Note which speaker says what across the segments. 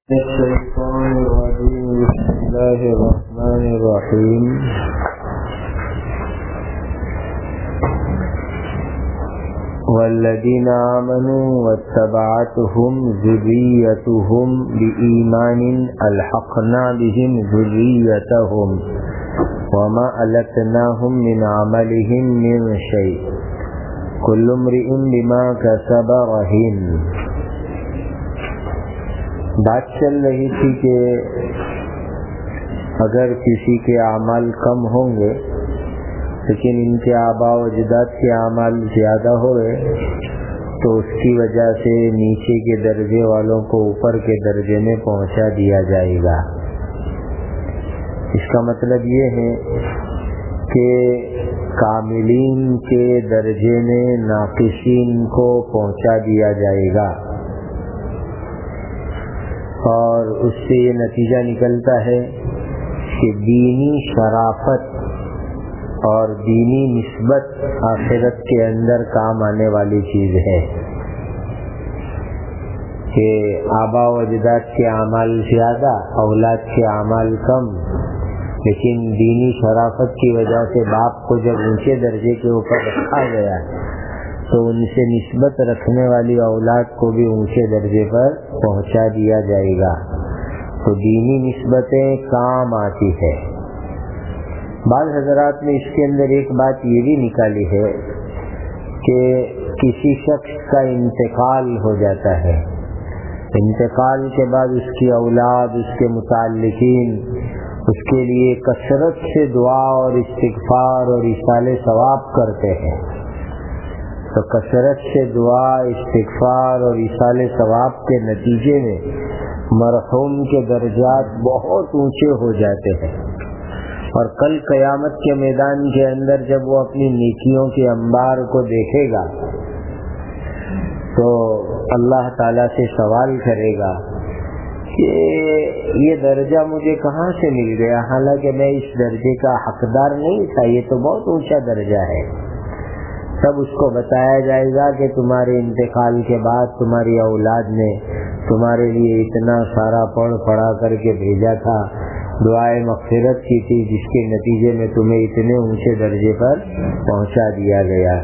Speaker 1: الشيطان الرجيم. بسم الله الرحمن الرحيم. والذين آمنوا واتبعتهم ذريتهم بإيمان ألحقنا بهم ذريتهم وما ألتناهم من عملهم من شيء كل امرئ بما كسب رهين. بات چل رہی تھی کہ اگر کسی کے اعمال کم ہوں گے لیکن ان کے آباء و اجداد کے اعمال زیادہ ہوئے تو اس کی وجہ سے نیچے کے درجے والوں کو اوپر کے درجے میں پہنچا دیا جائے گا. اس کا مطلب یہ ہے کہ کاملین کے درجے میں ناقصین کو پہنچا دیا جائے گا، اور اس سے یہ نتیجہ نکلتا ہے کہ دینی شرافت اور دینی نسبت آخرت کے اندر کام آنے والی چیز ہے کہ آباء و اجداد کے اعمال زیادہ، اولاد کے اعمال کم، لیکن دینی شرافت کی وجہ سے باپ کو جب اونچے درجے کے اوپر رکھا گیا تو ان سے نسبت رکھنے والی اولاد کو بھی اونچے درجے پر پہنچا دیا جائے گا. تو دینی نسبتیں کام آتی ہے. بعض حضرات نے اس کے اندر ایک بات یہ بھی نکالی ہے کہ کسی شخص کا انتقال ہو جاتا ہے، انتقال کے بعد اس کی اولاد، اس کے متعلقین اس کے لیے کثرت سے دعا اور استغفار اور ایصال ثواب کرتے ہیں. تو کثرت سے دعا، استغفار اور ایصال ثواب کے نتیجے میں مرحوم کے درجات بہت اونچے ہو جاتے ہیں، اور کل قیامت کے میدان کے اندر جب وہ اپنی نیکیوں کے انبار کو دیکھے گا تو اللہ تعالیٰ سے سوال کرے گا کہ یہ درجہ مجھے کہاں سے مل گیا، حالانکہ میں اس درجے کا حقدار نہیں تھا، یہ تو بہت اونچا درجہ ہے. تب اس کو بتایا جائے گا کہ تمہارے انتقال کے بعد تمہاری اولاد نے تمہارے لیے اتنا سارا پڑھا کر کے بھیجا تھا، دعائے مغفرت کی تھی، جس کے نتیجے میں تمہیں اتنے اونچے درجے پر پہنچا دیا گیا.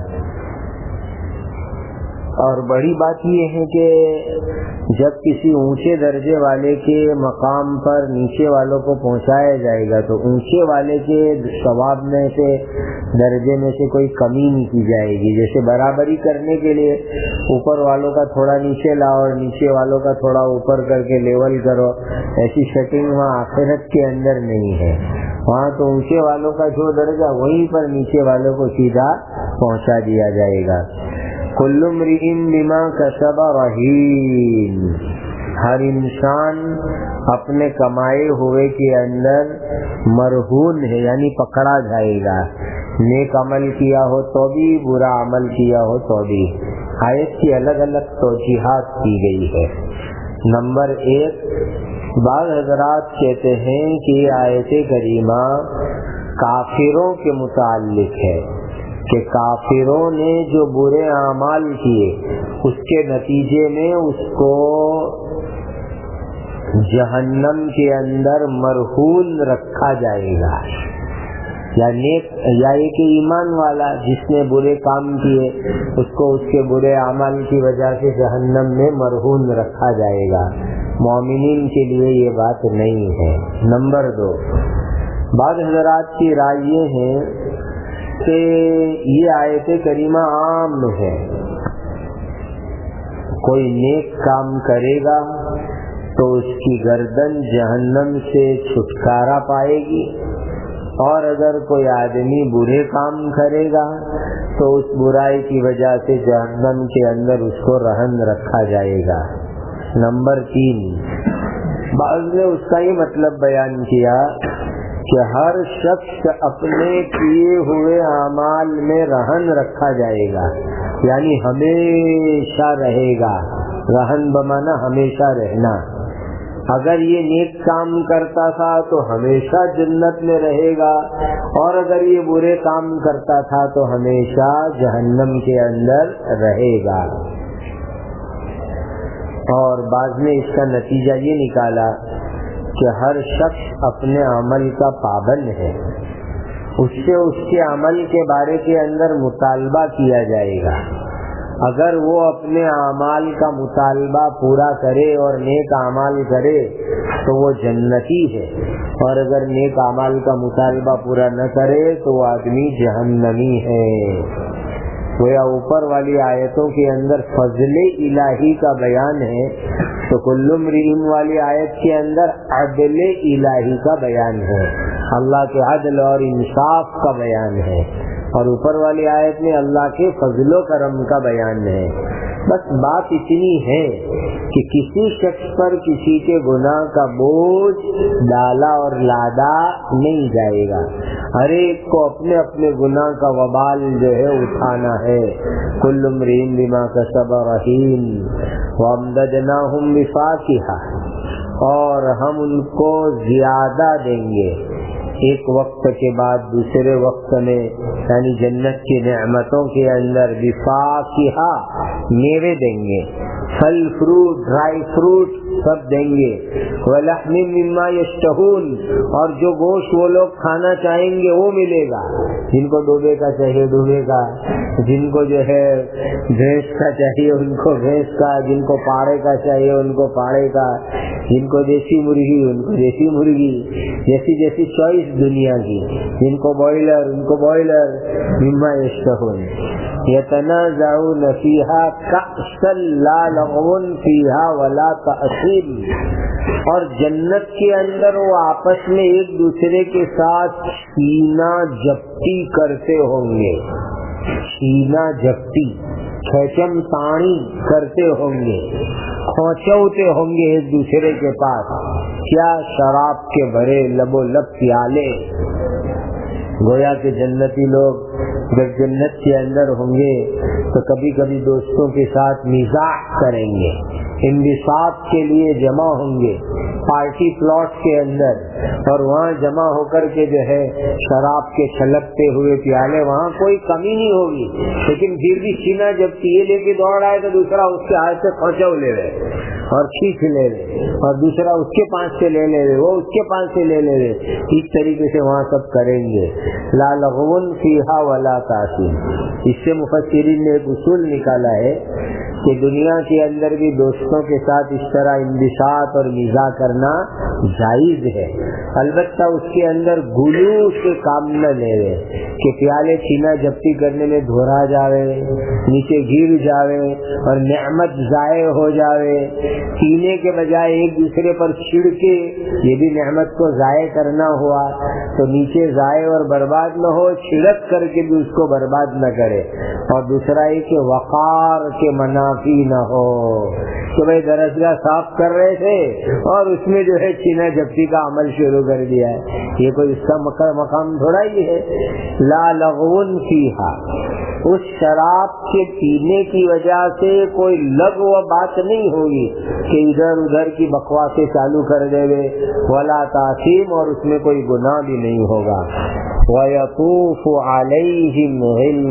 Speaker 1: اور بڑی بات یہ ہے کہ جب کسی اونچے درجے والے کے مقام پر نیچے والوں کو پہنچایا جائے گا تو اونچے والے کے ثواب میں سے درجے میں سے کوئی کمی نہیں کی جائے گی. جیسے برابری کرنے کے لیے اوپر والوں کا تھوڑا نیچے لاؤ اور نیچے والوں کا تھوڑا اوپر کر کے لیول کرو، ایسی سیٹنگ وہاں آخرت کے اندر نہیں ہے. وہاں تو اونچے والوں کا جو درجہ وہیں پر نیچے والوں کو سیدھا پہنچا دیا جائے گا. کل امرئ بما کسب رہین. ہر انسان اپنے کمائے ہوئے کے اندر مرہون ہے، یعنی پکڑا جائے گا. نیک عمل کیا ہو تو بھی، برا عمل کیا ہو تو بھی. آیت کی الگ الگ توجیحات کی گئی ہے. نمبر 1، بعض حضرات کہتے ہیں کہ آیت کریمہ کافروں کے متعلق ہے کہ کافروں نے جو برے اعمال کیے اس کے نتیجے میں اس کو جہنم کے اندر مرہون رکھا جائے گا. یا ایک ایمان والا جس نے برے کام کیے اس کو اس کے برے اعمال کی وجہ سے جہنم میں مرہون رکھا جائے گا. مومنین کے لیے یہ بات نہیں ہے. نمبر 2، بعض حضرات کی رائے یہ ہے کہ یہ آیت کریمہ عام ہے. کوئی نیک کام کرے گا تو اس کی گردن جہنم سے چھٹکارا پائے گی، اور اگر کوئی آدمی برے کام کرے گا تو اس برائی کی وجہ سے جہنم کے اندر اس کو رہن رکھا جائے گا. نمبر 3، بعض نے اس کا یہ مطلب بیان کیا کہ ہر شخص اپنے کیے ہوئے اعمال میں رہن رکھا جائے گا، یعنی ہمیشہ رہے گا. رہن بمانا ہمیشہ رہنا. اگر یہ نیک کام کرتا تھا تو ہمیشہ جنت میں رہے گا، اور اگر یہ برے کام کرتا تھا تو ہمیشہ جہنم کے اندر رہے گا. اور بعض نے اس کا نتیجہ یہ نکالا کہ ہر شخص اپنے عمل کا پابند ہے، اس سے اس کے عمل کے بارے کے اندر مطالبہ کیا جائے گا۔ اگر وہ اپنے اعمال کا مطالبہ پورا کرے اور نیک اعمال کرے تو وہ جنتی ہے، اور اگر نیک اعمال کا مطالبہ پورا نہ کرے تو وہ آدمی جہنمی ہے۔ گویا اوپر والی آیتوں کے اندر فضل الہی کا بیان ہے تو کل امرئ والی آیت کے اندر عدل الہی کا بیان ہے، اللہ کے عدل اور انصاف کا بیان ہے، اور اوپر والی آیت میں اللہ کے فضل و کرم کا بیان ہے۔ بس بات اتنی ہے کہ کسی شخص پر کسی کے گناہ کا بوجھ ڈالا اور لادا نہیں جائے گا، ہر ایک کو اپنے اپنے گناہ کا وبال جو ہے اٹھانا ہے۔ کل امرئ بما کسب رہین وامددناہم بفاکہہ، اور ہم ان کو زیادہ دیں گے ایک وقت کے بعد دوسرے وقت میں، یعنی جنت کی نعمتوں کے اندر بفاکہہ میوے دیں گے، پھل فروٹ ڈرائی فروٹ سب دیں گے، ولحم مما یشتہون، اور جو گوشت وہ لوگ کھانا چاہیں گے وہ ملے گا، جن کو ڈوبے کا چاہیے ڈوبے کا، جن کو جو ہے بھینس کا چاہیے ان کو بھینس کا، جن کو پاڑے کا چاہیے ان کو پاڑے کا، جن کو دیسی مرغی ان کو دیسی مرغی، جیسی جیسی چوائس دنیا کی، جن کو بوائلر ان کو بوائلر، مما یشتہون یتنازعون فیہا کأسا لا لغو فیہا ولا تأثیم، اور جنت کے اندر وہ آپس میں ایک دوسرے کے ساتھ سینہ جپٹی کرتے ہوں گے، سینہ جپٹی کھچم تانی کرتے ہوں گے، کھوچوتے ہوں گے ایک دوسرے کے پاس، کیا شراب کے بھرے لب و لب پیالے۔ گویا کہ جنتی لوگ جب جنت کے اندر ہوں گے تو کبھی کبھی دوستوں کے ساتھ مزاح کریں گے، انبساط کے لیے جمع ہوں گے پارٹی پلاٹ کے اندر، اور وہاں جمع ہو کر کے جو ہے شراب کے چھلکتے ہوئے پیالے، وہاں کوئی کمی نہیں ہوگی، لیکن پھر بھی سینہ جب یہ لے کے دوڑ آئے تو دوسرا اس کے ہاتھ سے کھوچو لے رہے اور کھینچ لے رہے، اور دوسرا اس کے پاس سے لے لے رہے، وہ اس کے پاس سے لے لے رہے، اس طریقے سے وہاں سب کریں گے۔ لا لغو فیہا ولا تأثیم۔ اس سے مفسرین نے ایک اصول نکالا ہے کہ دنیا کے اندر بھی دوستوں کے ساتھ اس طرح انبساط اور مزاح کرنا جائز ہے، البتہ اس کے اندر غلو سے کام نہ لے رہے کہ پیالے سینہ جپٹی کرنے میں دھورا جاوے، نیچے گر جاوے اور نعمت ضائع ہو جاوے، پینے کے بجائے ایک دوسرے پر چھڑکے، یہ بھی نعمت کو ضائع کرنا ہوا، تو نیچے ضائع اور برباد نہ ہو، چھڑک کر کے بھی اس کو برباد نہ کرے، اور دوسرا یہ کہ وقار کے منافی نہ ہو کہ بھائی درسگاہ صاف کر رہے تھے اور اس میں جو ہے سینہ جپٹی کا عمل شروع کر دیا ہے، یہ کوئی اس کا مقام تھوڑا ہی ہے۔ لا لغو فیہا، اس شراب کے پینے کی وجہ سے کوئی لغو بات نہیں ہوگی کہ ادھر ادھر کی بکواسیں چالو کر دے گے، ولا تأثیم، اور اس میں کوئی گناہ بھی نہیں ہوگا۔ وَيَطُوفُ عَلَيْهِمْ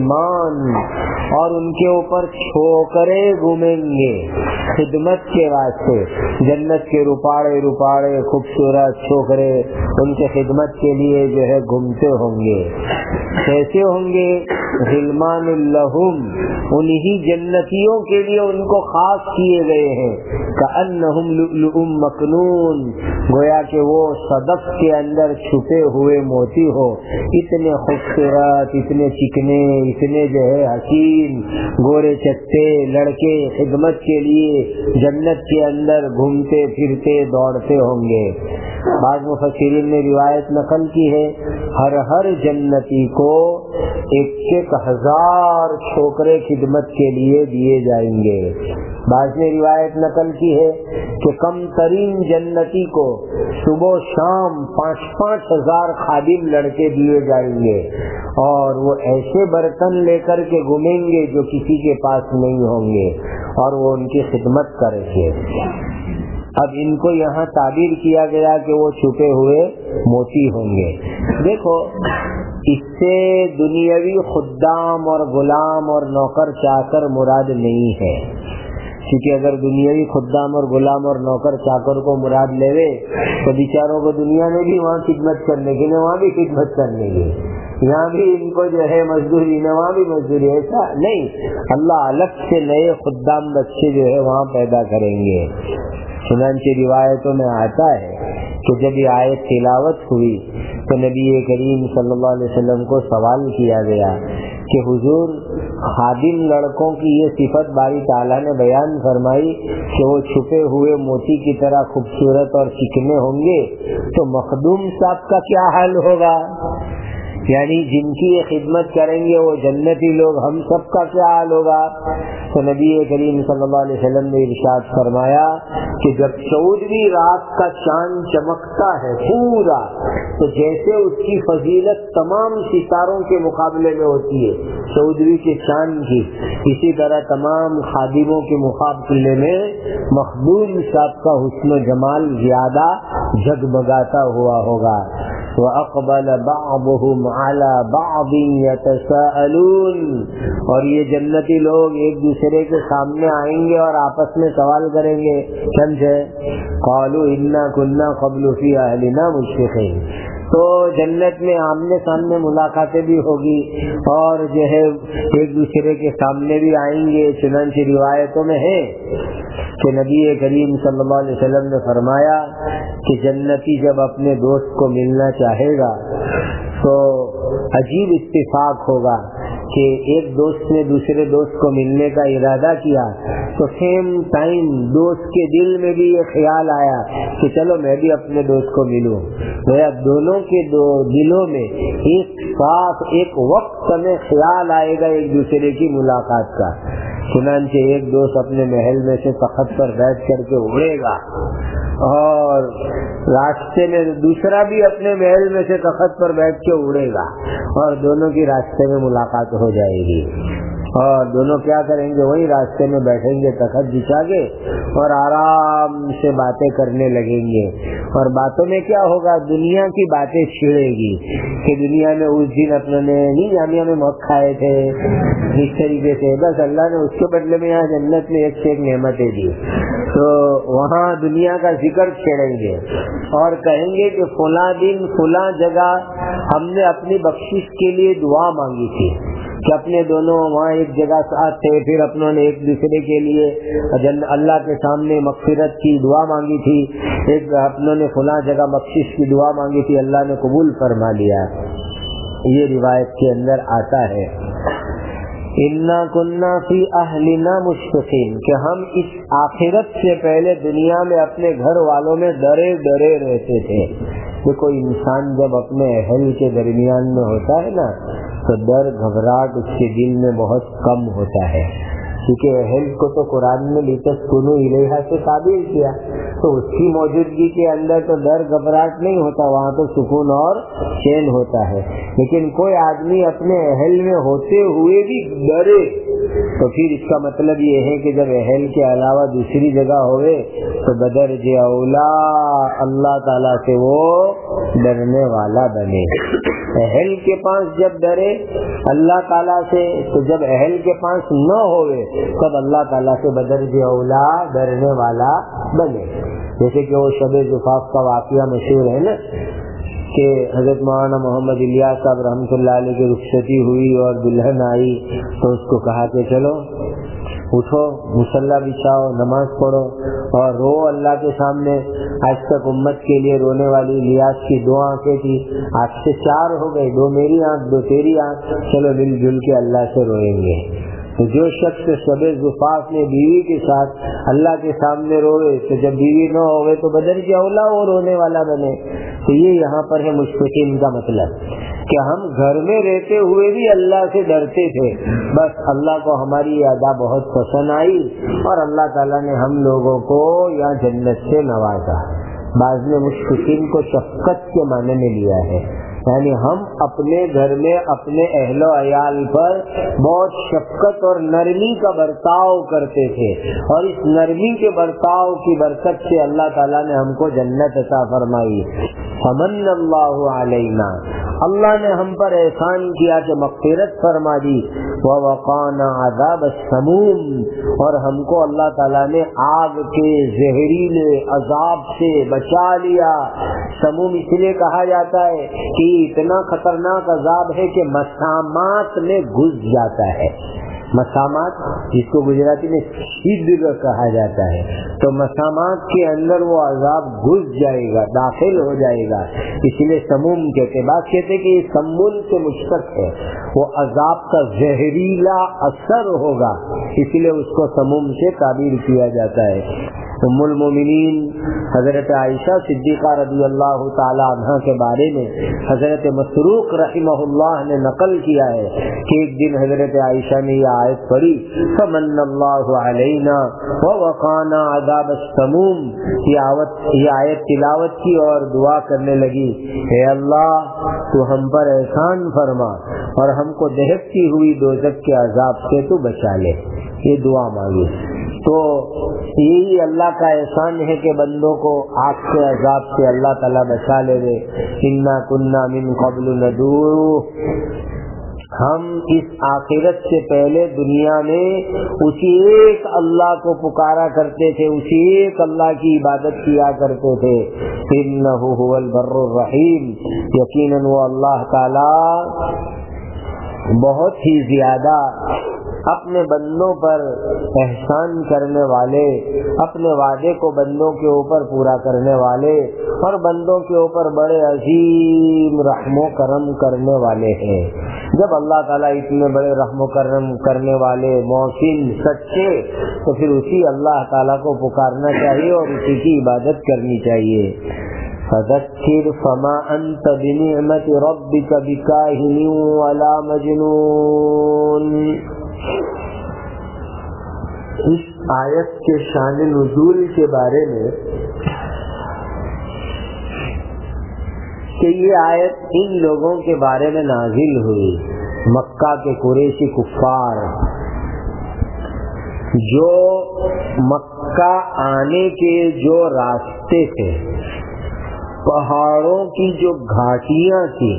Speaker 1: غِلْمَانٌ، اور ان کے اوپر چھوکرے گھومیں گے خدمت کے واسطے، جنت کے روپاڑے روپاڑے خوبصورت چھوکرے ان کے خدمت کے لیے جو ہے گھومتے ہوں گے۔ کیسے ہوں گے؟ غلمان لہم، انہی جنتیوں کے لیے ان کو خاص کیے گئے ہیں، کأنہم لؤلؤ مکنون، گویا کہ وہ صدف کے اندر چھپے ہوئے موتی ہو، اتنے خوبصورت، اتنے چکنے، اتنے جو ہے حسین گورے چٹے لڑکے خدمت کے لیے جنت کے اندر گھومتے پھرتے دوڑتے ہوں گے۔ بعض مفسرین نے روایت نقل کی ہے، ہر جنتی کو 1,000 چھوکرے خدمت کے لیے دیے جائیں گے۔ بعض نے روایت نقل کی ہے کہ کم ترین جنتی کو صبح شام 5,000 خادم لڑکے دیے جائیں گے، اور وہ ایسے برتن لے کر کے گھومیں گے جو کسی کے پاس نہیں ہوں گے، اور وہ ان کی خدمت کریں گے۔ اب ان کو یہاں تعبیر کیا گیا کہ وہ چھپے ہوئے موتی ہوں گے۔ دیکھو، اس سے دنیاوی خدام اور غلام اور نوکر چاکر مراد نہیں ہے، کیونکہ اگر دنیاوی خدام اور غلام اور نوکر چاکر کو مراد لے تو بیچاروں کو دنیا میں بھی وہاں خدمت کرنے کی وہاں بھی خدمت کرنے کی، یہاں بھی ان کو جو ہے مزدوری وہاں بھی مزدوری، ایسا نہیں، اللہ الگ سے نئے خدام بچے جو ہے وہاں پیدا کریں گے۔ چنانچہ روایتوں میں آتا ہے کہ جب یہ آیت تلاوت ہوئی تو نبی کریم صلی اللہ علیہ وسلم کو سوال کیا گیا کہ حضور خادم لڑکوں کی یہ صفت باری تعالیٰ نے بیان فرمائی کہ وہ چھپے ہوئے موتی کی طرح خوبصورت اور چکنے ہوں گے، تو مخدوم صاحب کا کیا حال ہوگا؟ یعنی جن کی یہ خدمت کریں گے وہ جنتی لوگ، ہم سب کا کیا حال ہوگا؟ تو نبی کریم صلی اللہ علیہ وسلم نے ارشاد فرمایا کہ جب 14ویں رات کا چاند چمکتا ہے پورا، تو جیسے اس کی فضیلت تمام ستاروں کے مقابلے میں ہوتی ہے 14ویں کے چاند کی، اسی طرح تمام خادموں کے مقابلے میں مخدوم صاحب کا حسن و جمال زیادہ جگمگاتا ہوا ہوگا۔ وَأَقْبَلَ بَعْضُهُمْ عَلَى بَعْضٍ يَتَسَاءَلُونَ، اور یہ جنتی لوگ ایک دوسرے کے سامنے آئیں گے اور آپس میں سوال کریں گے، سمجھے؟ قَالُوا إِنَّا كُنَّا قَبْلُ فِي أَهْلِنَا مُشْفِقِينَ۔ تو جنت میں آمنے سامنے ملاقاتیں بھی ہوگی اور جو ہے ایک دوسرے کے سامنے بھی آئیں گے۔ چنانچہ روایتوں میں ہے کہ نبی کریم صلی اللہ علیہ وسلم نے فرمایا کہ جنتی جب اپنے دوست کو ملنا چاہے گا تو عجیب اتفاق ہوگا کہ ایک دوست نے دوسرے دوست کو ملنے کا ارادہ کیا تو سیم ٹائم دوست کے دل میں بھی یہ خیال آیا کہ چلو میں بھی اپنے دوست کو ملوں، گویا دونوں کے دلوں میں ایک ساتھ ایک وقت میں خیال آئے گا ایک دوسرے کی ملاقات کا۔ چنانچہ ایک دوست اپنے محل میں سے تخت پر بیٹھ کر کے اڑے گا اور راستے میں دوسرا بھی اپنے محل میں سے تخت پر بیٹھ کے اڑے گا اور دونوں کی راستے میں ملاقات ہو جائے گی، اور دونوں کیا کریں گے؟ وہی راستے میں بیٹھیں گے تخت بچھا کے اور آرام سے باتیں کرنے لگیں گے، اور باتوں میں کیا ہوگا؟ دنیا کی باتیں چھڑے گی کہ دنیا میں اس دن اپنے نے نہیں جامعہ میں مک کھائے تھے، اس طریقے سے بس اللہ نے اس کے بدلے میں یہاں جنت میں ایک سے ایک نعمتیں دی، تو وہاں دنیا کا ذکر چھیڑیں گے اور کہیں گے کہ فلاں دن فلاں جگہ ہم نے اپنی بخشش کے لیے دعا مانگی تھی، کہ اپنے دونوں وہاں ایک جگہ ساتھ تھے، پھر اپنوں نے ایک دوسرے کے لیے اللہ کے سامنے مغفرت کی دعا مانگی تھی، ایک اپنوں نے فلاں جگہ بخشش کی دعا مانگی تھی، اللہ نے قبول فرما لیا۔ یہ روایت کے اندر آتا ہے اِنَّا كُنَّا فِي أَهْلِنَا مُشْفِقِينَ، کہ ہم اس آخرت سے پہلے دنیا میں اپنے گھر والوں میں ڈرے ڈرے رہتے تھے۔ دیکھو انسان جب اپنے اہل کے درمیان میں ہوتا ہے نا تو ڈر گھبراہٹ اس کے دل میں بہت کم ہوتا ہے، کیونکہ اہل کو تو قرآن میں لِتَسْكُنُوا إِلَيْهَا سے تعبیر کیا، تو اس کی موجودگی کے اندر تو ڈر گھبراہٹ نہیں ہوتا، وہاں تو سکون اور چین ہوتا ہے۔ لیکن کوئی آدمی اپنے اہل میں ہوتے ہوئے بھی ڈرے تو پھر اس کا مطلب یہ ہے کہ جب اہل کے علاوہ دوسری جگہ ہوئے تو بدرج اولا اللہ تعالیٰ سے وہ ڈرنے والا بنے۔ اہل کے پاس جب ڈرے اللہ تعالیٰ سے، تو جب اہل کے پاس نہ ہوئے تب اللہ تعالیٰ سے بدرج اولا ڈرنے والا بنے۔ جیسے کہ وہ شب زفاف کا واقعہ مشہور ہے نا، کہ حضرت مولانا محمد الیاس صاحب رحمۃ اللہ علیہ کی رخصتی ہوئی اور دلہن آئی تو اس کو کہا کہ چلو اٹھو مصلی بچھاؤ نماز پڑھو اور رو اللہ کے سامنے۔ آج تک امت کے لیے رونے والی الیاس کی 2 آنکھیں تھی، آج سے 4 ہو گئی، 2 میری آنکھ 2 تیری آنکھ، چلو مل جل کے اللہ سے روئیں گے۔ تو جو شخص شب زفاف میں بیوی کے ساتھ اللہ کے سامنے روئے تو جب بیوی نہ ہوئے تو بدرج اولا وہ رونے والا بنے۔ تو یہ یہاں پر ہے مشفقین کا مطلب کہ ہم گھر میں رہتے ہوئے بھی اللہ سے ڈرتے تھے، بس اللہ کو ہماری یہ ادا بہت پسند آئی اور اللہ تعالیٰ نے ہم لوگوں کو یہاں جنت سے نوازا۔ بعض نے مشفقین کو شفقت کے معنی میں لیا ہے، یعنی ہم اپنے گھر میں اپنے اہل و عیال پر بہت شفقت اور نرمی کا برتاؤ کرتے تھے، اور اس نرمی کے برتاؤ کی برکت سے اللہ تعالیٰ نے ہم کو جنت عطا فرمائی۔ فمن اللہ علینا، اللہ نے ہم پر احسان کیا کہ مغفرت فرما دی، ووقانا عذاب السموم، اور ہم کو اللہ تعالیٰ نے آگ کے زہریلے عذاب سے بچا لیا۔ سموم اس لیے کہا جاتا ہے کہ اتنا خطرناک عذاب ہے کہ مسامات میں گھس جاتا ہے۔ مسامات جس کو گجراتی میں شدر کہا جاتا ہے، تو مسامات کے اندر وہ عذاب گھس جائے گا، داخل ہو جائے گا، اس لیے سموم کہتے۔ بات کہتے کہ یہ سمون سے مشتق ہے، وہ عذاب کا زہریلا اثر ہوگا، اس لیے اس کو سموم سے تعبیر کیا جاتا ہے۔ ام المومنین حضرت عائشہ صدیقہ رضی اللہ تعالی عنہ کے بارے میں حضرت مسروق رحمہ اللہ نے نقل کیا ہے کہ ایک دن حضرت عائشہ نے یہ آیت پڑھی، فمن اللہ علینا ووقانا عذاب السموم، یہ آیت تلاوت کی اور دعا کرنے لگی، اے اللہ تو ہم پر احسان فرما اور ہم کو دہکتی ہوئی دوزخ کے عذاب سے تو بچا لے، یہ دعا مانگی۔ تو یہی اللہ کا احسان ہے کہ بندوں کو آگ کے عذاب سے اللہ تعالیٰ بچا لے دے۔ انا کنا من قبل ندعوہ، ہم اس آخرت سے پہلے دنیا میں اسی ایک اللہ کو پکارا کرتے تھے، اسی ایک اللہ کی عبادت کیا کرتے تھے۔ انہ هو البر الرحیم، یقیناً وہ اللہ تعالی بہت ہی زیادہ اپنے بندوں پر احسان کرنے والے، اپنے وعدے کو بندوں کے اوپر پورا کرنے والے، اور بندوں کے اوپر بڑے عظیم رحم و کرم کرنے والے ہیں۔ جب اللہ تعالیٰ اتنے بڑے رحم و کرم کرنے والے، محسن، سچے، تو پھر اسی اللہ تعالیٰ کو پکارنا چاہیے اور اسی کی عبادت کرنی چاہیے۔ فذکر فما انت بنعمت ربک بکاہن ولا مجنون۔ اس آیت کے شان نزول کے بارے میں کہ یہ آیت ان لوگوں کے بارے میں نازل ہوئی، مکہ کے قریشی کفار جو مکہ آنے کے جو راستے تھے، پہاڑوں کی جو گھاٹیاں تھی،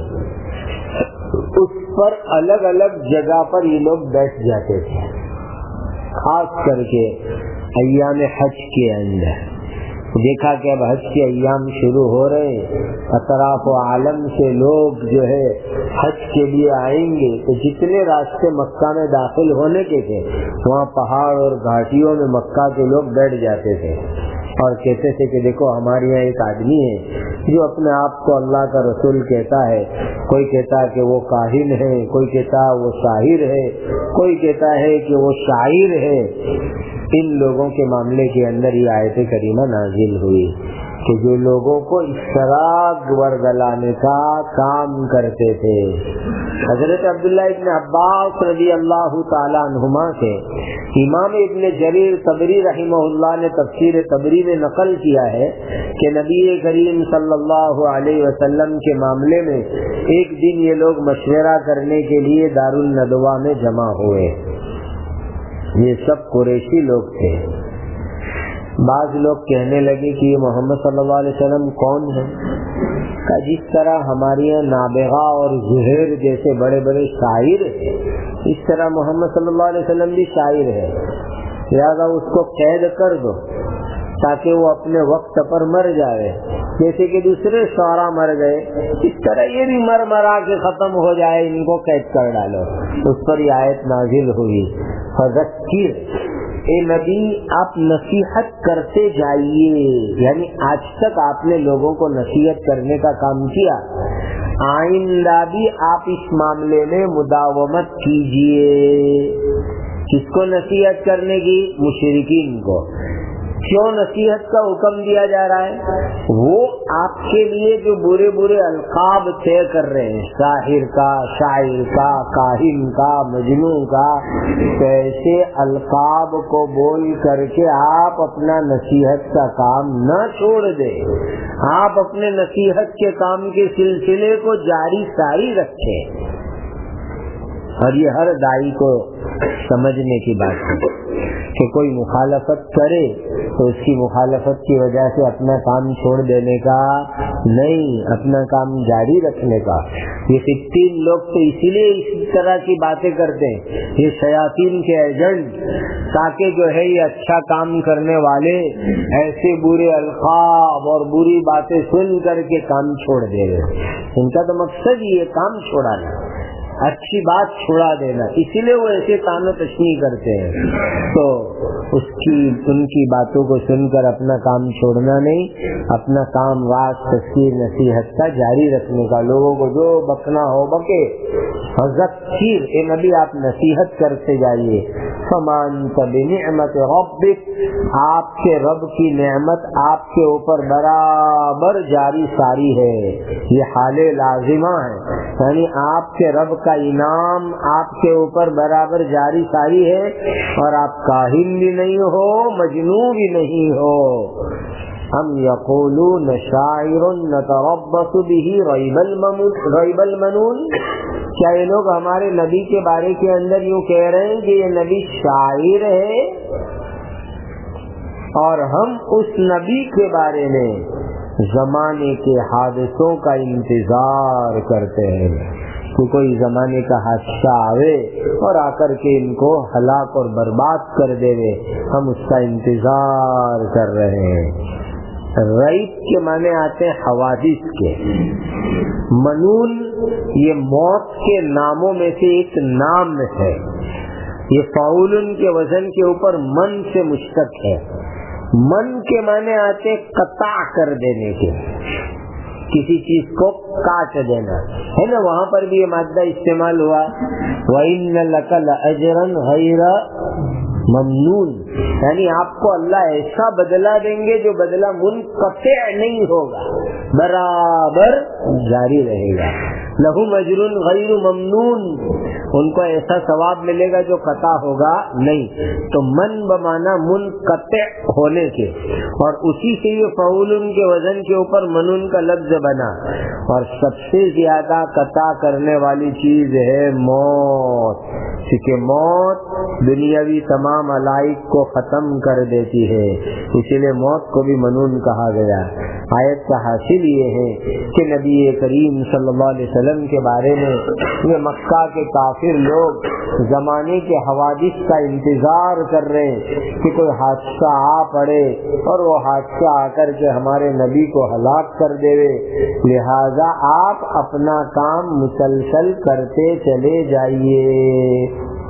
Speaker 1: اس پر الگ الگ جگہ پر یہ لوگ بیٹھ جاتے تھے، خاص کر کے ایام حج کے اندر۔ دیکھا کہ اب حج کے ایام شروع ہو رہے ہیں، اطراف و عالم سے لوگ جو ہے حج کے لیے آئیں گے، تو جتنے راستے مکہ میں داخل ہونے کے تھے وہاں پہاڑ اور گھاٹیوں میں مکہ کے لوگ بیٹھ جاتے تھے اور کہتے تھے کہ دیکھو ہمارے یہاں ایک آدمی ہے جو اپنے آپ کو اللہ کا رسول کہتا ہے، کوئی کہتا ہے کہ وہ کاہن ہے، کوئی کہتا ہے وہ شاعر ہے، کوئی کہتا ہے کہ وہ شاعر ہے۔ ان لوگوں کے معاملے کے اندر یہ آیت کریمہ نازل ہوئی کہ جو لوگوں کو اس طرح ورگلانے کا کام کرتے تھے۔ حضرت عبداللہ ابن عباس رضی اللہ تعالی عنہما سے امام ابن جریر طبری رحمہ اللہ نے تفسیر طبری میں نقل کیا ہے کہ نبی کریم صلی اللہ علیہ وسلم کے معاملے میں ایک دن یہ لوگ مشورہ کرنے کے لیے دارالندوہ میں جمع ہوئے۔ یہ سب قریشی لوگ تھے۔ بعض لوگ کہنے لگے کہ یہ محمد صلی اللہ علیہ وسلم کون ہے؟ کہ جس طرح ہمارے یہاں نابغہ اور زہیر جیسے بڑے بڑے شاعر ہیں، اس طرح محمد صلی اللہ علیہ وسلم بھی شاعر ہے، لہذا اس کو قید کر دو تاکہ وہ اپنے وقت پر مر جائے، جیسے کہ دوسرے شعراء مر گئے، اس طرح یہ بھی مر مرا کے ختم ہو جائے، ان کو قید کر ڈالو۔ اس پر یہ آیت نازل ہوئی، فذکر، اے نبی آپ نصیحت کرتے جائیے، یعنی آج تک آپ نے لوگوں کو نصیحت کرنے کا کام کیا، آئندہ بھی آپ اس معاملے میں مداومت کیجیے۔ کس کو نصیحت کرنے کی؟ مشرکین کو۔ کیوں نصیحت کا حکم دیا جا رہا ہے؟ وہ آپ کے لیے جو برے برے القاب طے کر رہے ہیں، ساحر کا، شاعر کا، کاہن کا، مجنون کا، ایسے القاب کو بول کر کے آپ اپنا نصیحت کا کام نہ چھوڑ دیں، آپ اپنے نصیحت کے کام کے سلسلے کو جاری ساری رکھیں۔ اور یہ ہر داعی کو سمجھنے کی بات ہے کہ کوئی مخالفت کرے تو اس کی مخالفت کی وجہ سے اپنا کام چھوڑ دینے کا نہیں، اپنا کام جاری رکھنے کا۔ یہ 15 لوگ تو اسی لیے اس طرح کی باتیں کرتے ہیں، یہ شیاطین کے ایجنٹ، تاکہ جو ہے یہ اچھا کام کرنے والے ایسے برے القاب اور بری باتیں سن کر کے کام چھوڑ دے رہے۔ ان کا تو مقصد یہ کام چھوڑانا، اچھی بات چھوڑا دینا، اسی لیے وہ ایسے تانو تشنیع کرتے ہیں۔ تو ان کی باتوں کو سن کر اپنا کام چھوڑنا نہیں، اپنا کام واعظ تذکیر نصیحت کا جاری رکھنے کا، لوگوں کو جو بکنا ہو بکے، ذکر اے نبی آپ نصیحت کرتے جائیے۔ فَمَنْتَ بِنِعْمَةِ رَبِّكَ، آپ کے رب کی نعمت آپ کے اوپر برابر جاری ساری ہے، یہ حال لازمہ ہے، یعنی آپ کے رب کا انعام آپ کے اوپر برابر جاری ساری ہے، اور آپ کاہل بھی نہیں ہو، مجنون بھی نہیں ہو۔ ہم یقولون شاعر نتربص به ریب المنون، کیا یہ لوگ ہمارے نبی کے بارے کے اندر یوں کہہ رہے ہیں کہ یہ نبی شاعر ہے، اور ہم اس نبی کے بارے میں زمانے کے حادثوں کا انتظار کرتے ہیں کہ کوئی زمانے کا حادثہ آوے اور آ کر کے ان کو ہلاک اور برباد کر دے، ہم اس کا انتظار کر رہے ہیں۔ ریب کے معنی آتے ہیں حوادث کے، منون یہ موت کے ناموں میں سے ایک نام ہے، یہ فعول کے وزن کے اوپر من سے مشتق ہے۔ من کے معنی آتے قطع کر دینے کے، کسی چیز کو کاٹ دینا ہے نا، وہاں پر بھی یہ مادہ استعمال ہوا، وَإِنَّ لَكَ لَأَجْرًا غَيْرَ ممنون، یعنی آپ کو اللہ ایسا بدلہ دیں گے جو بدلہ منقطع نہیں ہوگا، برابر جاری رہے گا۔ لَهُمْ أَجْرٌ غَيْرُ مَمْنُونَ، ان کو ایسا ثواب ملے گا جو قطع ہوگا نہیں۔ تو من بمانا منقطع ہونے کے، اور اسی سے یہ فعول کے وزن کے اوپر منون کا لفظ بنا، اور سب سے زیادہ قطع کرنے والی چیز ہے موت، کیونکہ موت دنیاوی تمام علائق کو ختم کر دیتی ہے، اسی لیے موت کو بھی منون کہا گیا۔ آیت کا حاصل یہ ہے کہ نبی کریم صلی اللہ علیہ وسلم کے بارے میں یہ مکہ کے کافر لوگ زمانے کے حوادث کا انتظار کر رہے ہیں کہ کوئی حادثہ آ پڑے اور وہ حادثہ آ کر کے ہمارے نبی کو ہلاک کر دے، لہذا آپ اپنا کام مسلسل کرتے چلے جائیے۔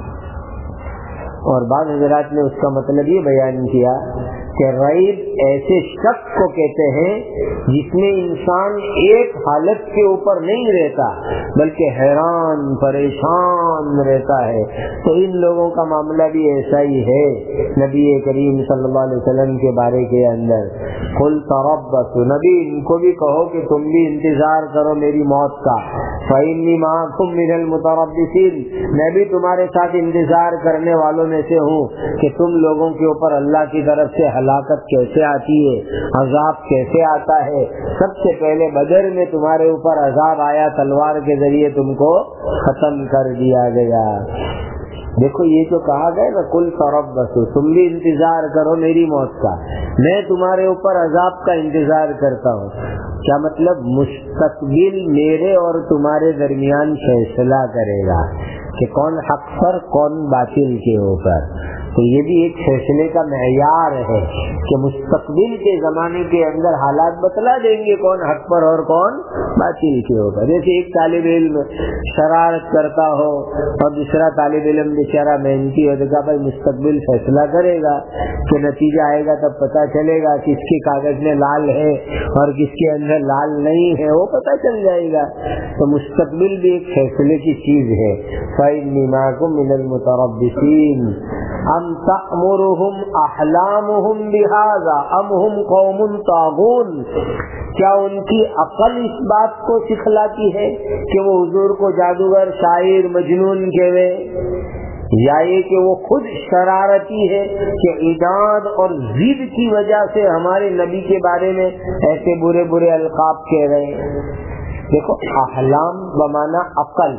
Speaker 1: اور بعض حضرات نے اس کا مطلب یہ بیان کیا کہ ریب ایسے شک کو کہتے ہیں جس میں انسان ایک حالت کے اوپر نہیں رہتا بلکہ حیران پریشان رہتا ہے، تو ان لوگوں کا معاملہ بھی ایسا ہی ہے نبی کریم صلی اللہ علیہ وسلم کے بارے کے اندر۔ قل تربصوا، نبی ان کو بھی کہو کہ تم بھی انتظار کرو میری موت کا، فإنی معکم من المتربصین، میں بھی تمہارے ساتھ انتظار کرنے والوں میں سے ہوں کہ تم لوگوں کے اوپر اللہ کی طرف سے ہلاکت کیسے آتی ہے، عذاب کیسے آتا ہے۔ سب سے پہلے بدر میں تمہارے اوپر عذاب آیا، تلوار کے ذریعے تم کو ختم کر دیا گیا۔ دیکھو یہ جو کہا گیا نا، کل تربصوا، تم بھی انتظار کرو میری موت کا، میں تمہارے اوپر عذاب کا انتظار کرتا ہوں۔ کیا مطلب؟ مستقبل میرے اور تمہارے درمیان فیصلہ کرے گا کہ کون حق پر کون باطل کے اوپر۔ تو یہ بھی ایک فیصلے کا معیار ہے کہ مستقبل کے زمانے کے اندر حالات بتلا دیں گے کون حق پر اور کون باطل کے اوپر۔ جیسے ایک طالب علم شرارت کرتا ہو اور دوسرا طالب علم بیچارہ محنتی ہو، تو کہا بھائی مستقبل فیصلہ کرے گا کہ نتیجہ آئے گا تب پتہ چلے گا کس کے کاغذ میں لال ہے اور کس کے اندر لال نہیں ہے، وہ پتہ چل جائے گا۔ تو مستقبل بھی ایک فیصلے کی چیز ہے۔ فَإِنِّي مَعَكُم مِّنَ الْمُتَرَبِّصِينَ ام تأمرهم احلامهم بهذا ام هم قوم طاغون، کیا ان کی عقل اس بات کو سکھلاتی ہے کہ وہ حضور کو جادوگر شاعر مجنون کہے، یا یہ کہ وہ خود شرارتی ہے کہ عناد اور ضد کی وجہ سے ہمارے نبی کے بارے میں ایسے برے برے القاب کہہ رہے ہیں۔ دیکھو احلام بمانا عقل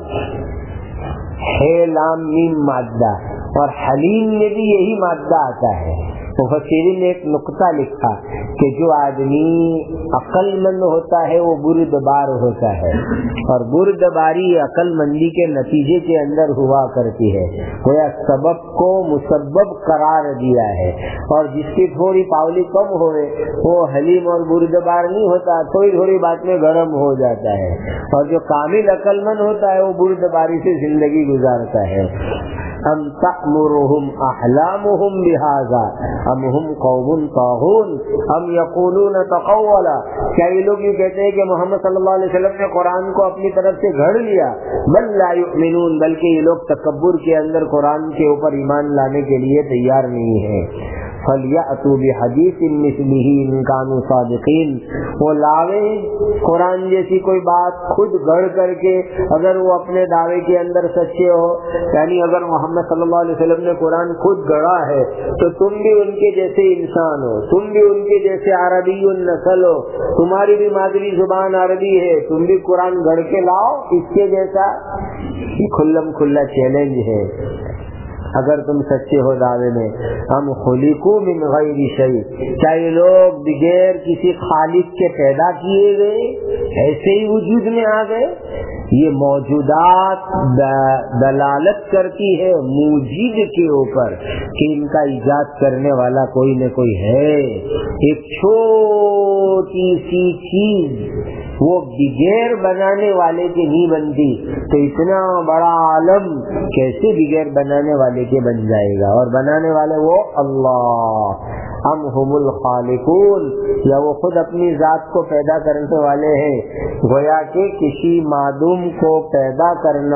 Speaker 1: ہے، لام میم مادہ، اور حلیم میں بھی یہی مادہ آتا ہے، مفسرین نے ایک نقطہ لکھا کہ جو آدمی عقل مند ہوتا ہے وہ بردبار ہوتا ہے، اور بردباری عقل مندی کے نتیجے کے اندر ہوا کرتی ہے، گویا سبب کو مسبب قرار دیا ہے، اور جس کی تھوڑی پاولی کم ہوئے وہ حلیم اور بردبار نہیں ہوتا، تھوڑی تھوڑی بات میں گرم ہو جاتا ہے، اور جو کامل عقل مند ہوتا ہے وہ بردباری سے زندگی گزارتا ہے۔ ام تأمرهم احلامهم بهذا ام هم قوم طاغون ام یقولون تقولا، کیا یہ لوگ یہ کہتے ہیں کہ محمد صلی اللہ علیہ وسلم نے قرآن کو اپنی طرف سے گھڑ لیا؟ بل لا یؤمنون، بلکہ یہ لوگ تکبر کے اندر قرآن کے اوپر ایمان لانے کے لیے تیار نہیں ہیں۔ فَلْيَأْتُوا بِحَدِيثٍ مِثْلِهِ إِن كَانُوا صَادِقِينَ، وہ لاوے قرآن جیسی کوئی بات خود گڑھ کر کے اگر وہ اپنے دعوے کے اندر سچے ہو، یعنی اگر محمد صلی اللہ علیہ وسلم نے قرآن خود گڑھا ہے تو تم بھی ان کے جیسے انسان ہو، تم بھی ان کے جیسے عربی النسل ہو، تمہاری بھی مادری زبان عربی ہے، تم بھی قرآن گڑھ کے لاؤ اس کے جیسا۔ یہ کھلم کھلا چیلنج ہے اگر تم سچے ہو دعوے میں۔ ہم خلقوا من غیر شیء، کیا یہ لوگ بغیر کسی خالق کے پیدا کیے گئے، ایسے ہی وجود میں آ گئے؟ یہ موجودات دلالت کرتی ہے موجود کے اوپر کہ ان کا ایجاد کرنے والا کوئی نہ کوئی ہے۔ ایک چھوٹی سی چیز وہ بغیر بنانے والے کے نہیں بنتی، تو اتنا بڑا عالم کیسے بغیر بنانے والے کے بن جائے گا؟ اور بنانے والے وہ اللہ۔ ام هم الخالقون، یا وہ خود اپنی ذات کو پیدا کرنے والے ہیں؟ گویا کہ کسی معدوم کو پیدا کرنا،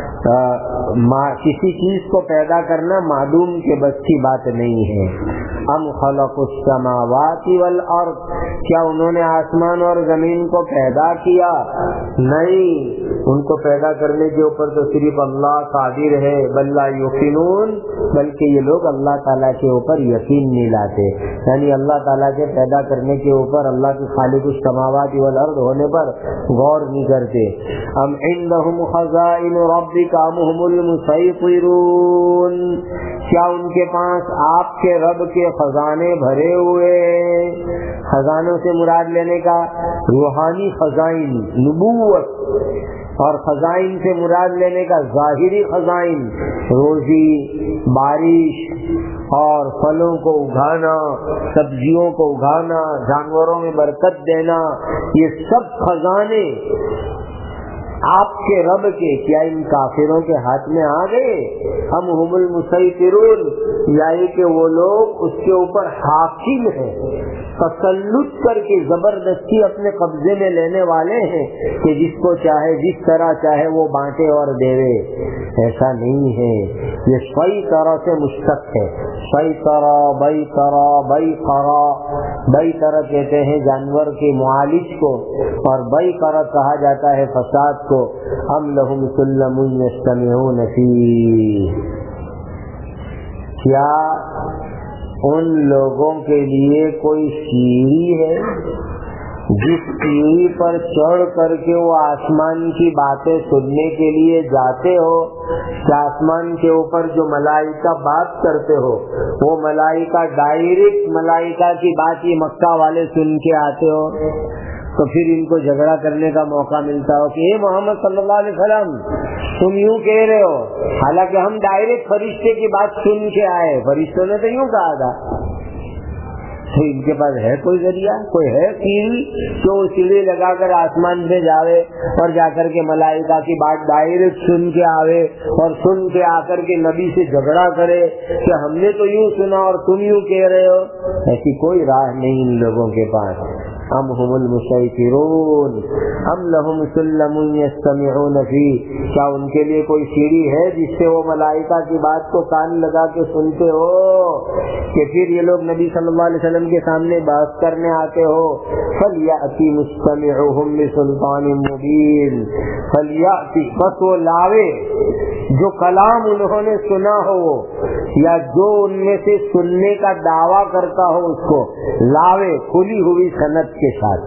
Speaker 1: کسی چیز کو پیدا کرنا معدوم کے بس کی بات نہیں ہے۔ ام خلقوا السماوات والارض، کیا انہوں نے آسمان اور زمین کو پیدا کیا؟ نہیں، ان کو پیدا کرنے کے اوپر تو صرف اللہ قادر ہے۔ بل لا یوقنون، بلکہ یہ لوگ اللہ تعالیٰ کے اوپر یقین نہیں لاتے، یعنی اللہ تعالیٰ کے پیدا کرنے کے اوپر، اللہ کے خالق السماوات والارض ہونے پر غور نہیں کرتے۔ ام عندهم خزائن ربک ام هم المسیطرون، کیا ان کے پاس آپ کے رب کے خزانے بھرے ہوئے؟ خزانوں سے مراد لینے کا روحانی خزائن، نبوت، اور خزائن سے مراد لینے کا ظاہری خزائن، روزی، بارش اور پھلوں کو اگانا، سبزیوں کو اگانا، جانوروں میں برکت دینا، یہ سب خزانے آپ کے رب کے کیا ان کافروں کے ہاتھ میں آ گئے؟ ہم هم المسیطرون، یعنی کہ وہ لوگ اس کے اوپر حاکم ہیں، تسلط کر کے زبردستی اپنے قبضے میں لینے والے ہیں کہ جس کو چاہے جس طرح چاہے وہ بانٹے اور دے۔ ایسا نہیں ہے، یہ صحیح طرح سے مشتق ہے۔ صحیح طرح، بئی طرح، بئی قرا، بئی طرح کہتے ہیں جانور کے معالج کو، اور بئی طرح کہا جاتا ہے فساد کو۔ ام لہم سلم یستمعون فیہ، کیا ان لوگوں کے لیے کوئی سیڑھی ہے جس سیڑھی پر چڑھ کر کے وہ آسمان کی باتیں سننے کے لیے جاتے ہو؟ کہ آسمان کے اوپر جو ملائکہ بات کرتے ہو وہ ملائکہ ڈائریکٹ ملائکہ کی بات یہ مکہ والے سن کے آتے ہو، تو پھر ان کو جھگڑا کرنے کا موقع ملتا ہو کہ اے محمد صلی اللہ علیہ وسلم تم یوں کہہ رہے ہو، حالانکہ ہم ڈائریکٹ فرشتے کی بات سن کے آئے، فرشتوں نے تو یوں کہا تھا۔ تو ان کے پاس ہے کوئی ذریعہ، کوئی ہے سیڑھی جو سیڑھی لگا کر آسمان میں جاوے اور جا کر کے ملائکہ کی بات ڈائریکٹ سن کے آوے اور سن کے آ کر کے نبی سے جھگڑا کرے کہ ہم نے تو یوں سنا اور تم یوں کہہ رہے ہو؟ ایسی کوئی راہ نہیں ان لوگوں کے پاس۔ ام هم المسیطرون ام لہم سلم یستمعون فیہ، کیا ان کے لیے کوئی سیڑھی ہے جس سے وہ ملائکہ کی بات کو کان لگا کے سنتے ہو کہ پھر یہ لوگ نبی صلی اللہ علیہ وسلم کے سامنے بحث کرنے آتے ہو؟ فلیأتی مستمعهم بسلطان مبین، فلیأتی، بس وہ لاوے جو کلام انہوں نے سنا ہو یا جو ان میں سے سننے کا دعویٰ کرتا ہو اس کو لاوے کھلی ہوئی سند کے ساتھ،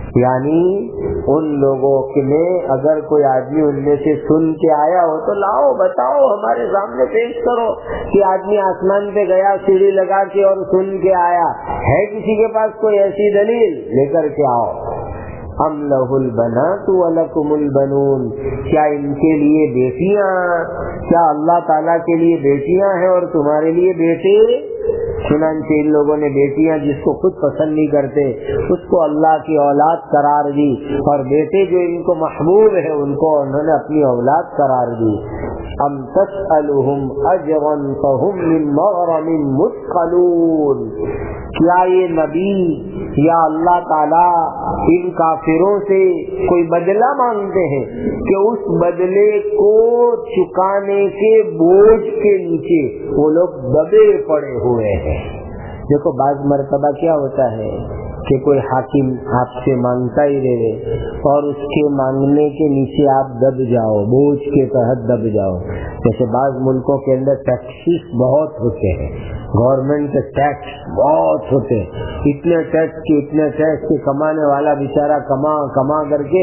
Speaker 1: یعنی ان لوگوں میں اگر کوئی آدمی ان میں سے سن کے آیا ہو تو لاؤ بتاؤ ہمارے سامنے پیش کرو کہ آدمی آسمان پہ گیا سیڑھی لگا کے اور سن کے آیا ہے، کسی کے پاس کوئی ایسی دلیل لے کر کے آؤ۔ ام لہ البنات ولکم البنون، کیا ان کے لیے بیٹیاں، کیا اللہ تعالیٰ کے لیے بیٹیاں ہیں اور تمہارے لیے بیٹے؟ چنانچہ ان لوگوں نے بیٹیاں جس کو خود پسند نہیں کرتے اس کو اللہ کی اولاد قرار دی، اور بیٹے جو ان کو محبوب ہے ان کو انہوں نے اپنی اولاد قرار دی۔ ام تسألهم اجرا فهم من مغرم مثقلون، کیا یہ نبی یا اللہ تعالیٰ ان کافروں سے کوئی بدلہ مانگتے ہیں کہ اس بدلے کو چکانے کے بوجھ کے نیچے وہ لوگ دبے پڑے ہوئے ہیں؟ دیکھو بعض مرتبہ کیا ہوتا ہے کہ کوئی حاکم آپ سے مانگتا ہی رہے اور اس کے مانگنے کے نیچے آپ دب جاؤ، بوجھ کے تحت دب جاؤ۔ جیسے بعض ملکوں کے اندر ٹیکسز بہت ہوتے ہیں، گورنمنٹ کے ٹیکس بہت ہوتے ہیں، اتنے ٹیکس کے کمانے والا بیچارہ کما کر کے